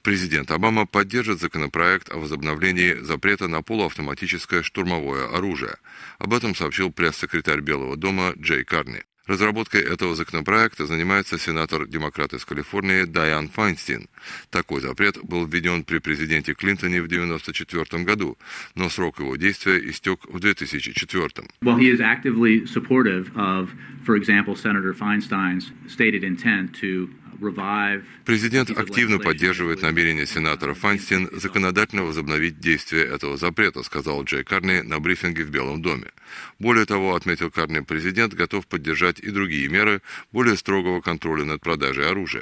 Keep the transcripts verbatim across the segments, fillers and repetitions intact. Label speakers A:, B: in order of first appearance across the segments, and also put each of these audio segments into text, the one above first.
A: Президент Обама поддержит законопроект о возобновлении запрета на полуавтоматическое штурмовое оружие. Об этом сообщил пресс-секретарь Белого дома Джей Карни. Разработкой этого законопроекта занимается сенатор-демократ из Калифорнии Дайан Файнстин. Такой запрет был введен при президенте Клинтоне в девяносто четвёртом году, но срок его действия истек в две тысячи четвёртом.
B: Well, he is actively supportive of, for example, Senator Feinstein's stated intent to
A: Президент активно поддерживает намерение сенатора Файнстин законодательно возобновить действие этого запрета, сказал Джей Карни на брифинге в Белом доме. Более того, отметил Карни, президент готов поддержать и другие меры более строгого контроля над продажей оружия.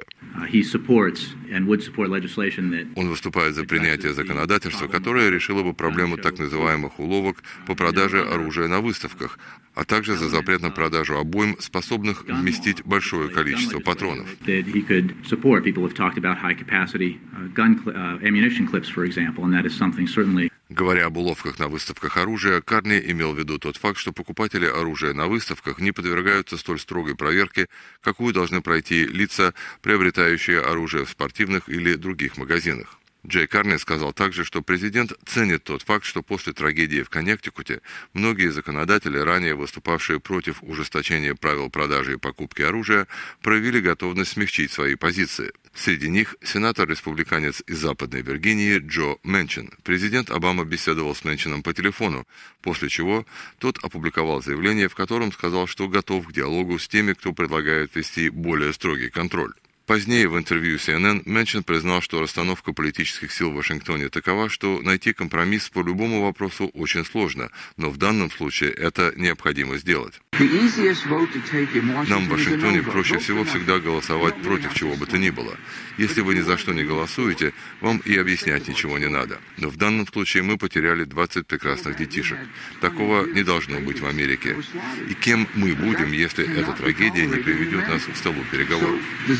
A: Он выступает за принятие законодательства, которое решило бы проблему так называемых уловок по продаже оружия на выставках, а также за запрет на продажу обойм, способных вместить большое количество патронов.
B: could support. People have talked about high-capacity uh, gun cl- uh, ammunition clips, for example, and that is something certainly.
A: Говоря об уловках на выставках оружия, Карни имел в виду тот факт, что покупатели оружия на выставках не подвергаются столь строгой проверке, какую должны пройти лица, приобретающие оружие в спортивных или других магазинах. Джей Карни сказал также, что президент ценит тот факт, что после трагедии в Коннектикуте многие законодатели, ранее выступавшие против ужесточения правил продажи и покупки оружия, проявили готовность смягчить свои позиции. Среди них сенатор-республиканец из Западной Виргинии Джо Менчин. Президент Обама беседовал с Менчином по телефону, после чего тот опубликовал заявление, в котором сказал, что готов к диалогу с теми, кто предлагает ввести более строгий контроль. Позднее в интервью си эн эн Менчин признал, что расстановка политических сил в Вашингтоне такова, что найти компромисс по любому вопросу очень сложно, но в данном случае это необходимо сделать. Нам в Вашингтоне проще всего всегда голосовать против чего бы то ни было. Если вы ни за что не голосуете, вам и объяснять ничего не надо. Но в данном случае мы потеряли двадцать прекрасных детишек. Такого не должно быть в Америке. И кем мы будем, если эта трагедия не приведет нас к столу переговоров?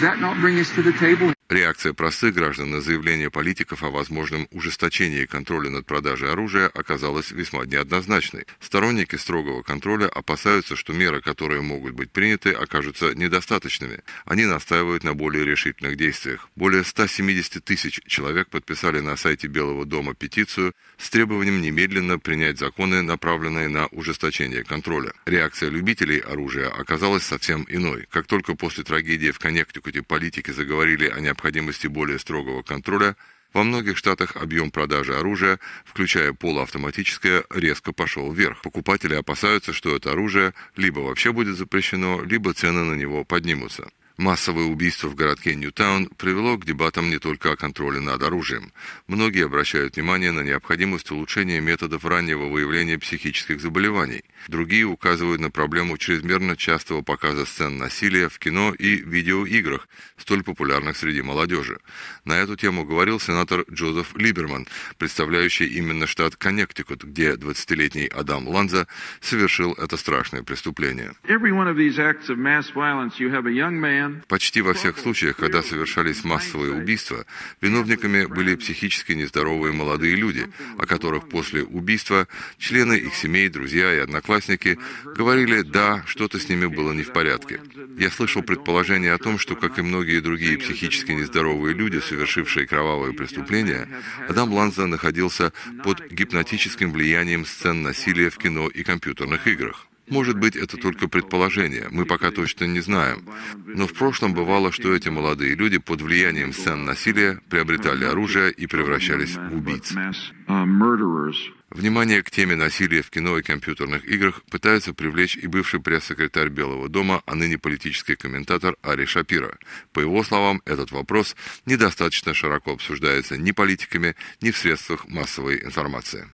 A: Реакция простых граждан на заявление политиков о возможном ужесточении контроля над продажей оружия оказалась весьма неоднозначной. Сторонники строгого контроля опасаются, что меры, которые могут быть приняты, окажутся недостаточными. Они настаивают на более решительных действиях. Более ста семидесяти тысяч человек подписали на сайте Белого дома петицию с требованием немедленно принять законы, направленные на ужесточение контроля. Реакция любителей оружия оказалась совсем иной. Как только после трагедии в Коннектикуте политики заговорили о необходимости более строгого контроля, во многих штатах объем продажи оружия, включая полуавтоматическое, резко пошел вверх. Покупатели опасаются, что это оружие либо вообще будет запрещено, либо цены на него поднимутся. Массовое убийство в городке Ньютаун привело к дебатам не только о контроле над оружием. Многие обращают внимание на необходимость улучшения методов раннего выявления психических заболеваний. Другие указывают на проблему чрезмерно частого показа сцен насилия в кино и видеоиграх, столь популярных среди молодежи. На эту тему говорил сенатор Джозеф Либерман, представляющий именно штат Коннектикут, где двадцатилетний Адам Ланза совершил это страшное преступление. Почти во всех случаях, когда совершались массовые убийства, виновниками были психически нездоровые молодые люди, о которых после убийства члены их семей, друзья и одноклассники говорили «да, что-то с ними было не в порядке». Я слышал предположение о том, что, как и многие другие психически нездоровые люди, совершившие кровавые преступления, Адам Ланза находился под гипнотическим влиянием сцен насилия в кино и компьютерных играх. Может быть, это только предположение, мы пока точно не знаем. Но в прошлом бывало, что эти молодые люди под влиянием сцен насилия приобретали оружие и превращались в убийц. Внимание к теме насилия в кино и компьютерных играх пытается привлечь и бывший пресс-секретарь Белого дома, а ныне политический комментатор Ари Шапиро. По его словам, этот вопрос недостаточно широко обсуждается ни политиками, ни в средствах массовой информации.